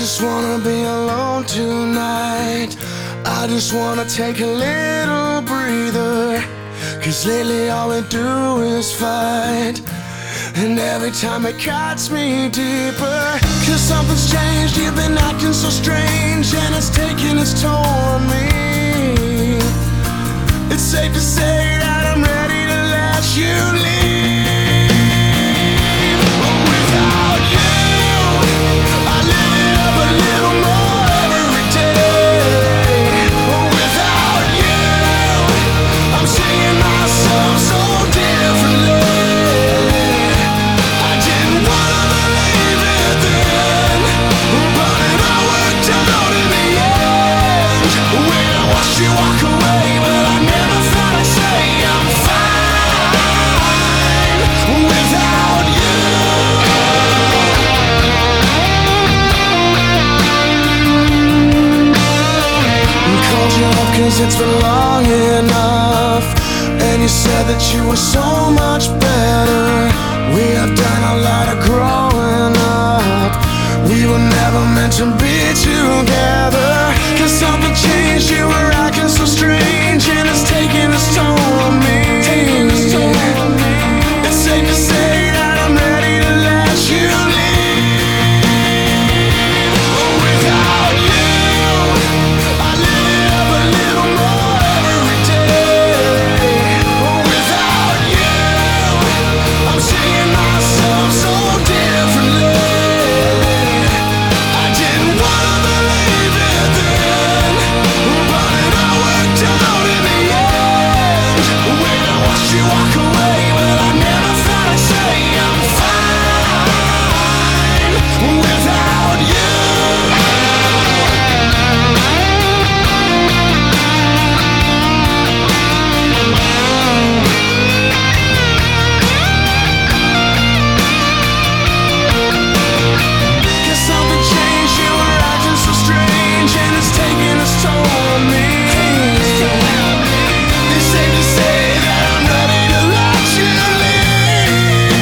just wanna be alone tonight. I just wanna take a little breather, 'cause lately all we do is fight, and every time it cuts me deeper. 'Cause something's changed, you've been acting so strange, and it's taking its toll on me. It's safe to say that I'm ready to let you leave. Cause it's been long enough, and you said that you were so much better. We have done a lot of growing up. We were never meant to be together. 'Cause something changed, you were acting so strange, and it's taking its toll on me. It's safe to say that I'm ready to let you leave. Without you, I live a little more every day. Without you, I'm seeing myself so differently. I didn't wanna believe it then, but it all worked out in the end. When I watched you walk away, well, I never thought I'd say I'm fine without you. Something changed, you were acting so strange, and it's taking its toll on me. It's safe to say that I'm ready to let you leave.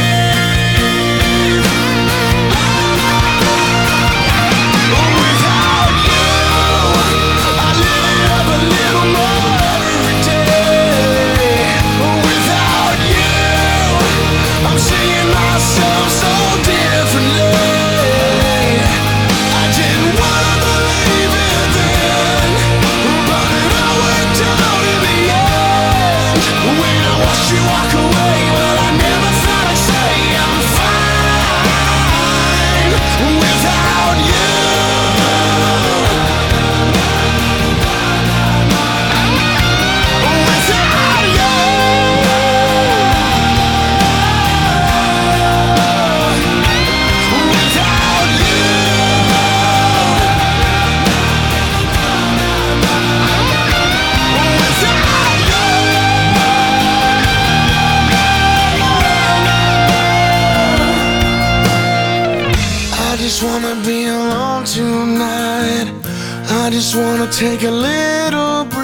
Without you, I live a little more every day. Without you, I'm seeing myself so differently. You walk away, well, I never thought I'd say I'm fine without you. Without you. Without you. I just wanna be alone tonight. I just wanna take a little breath.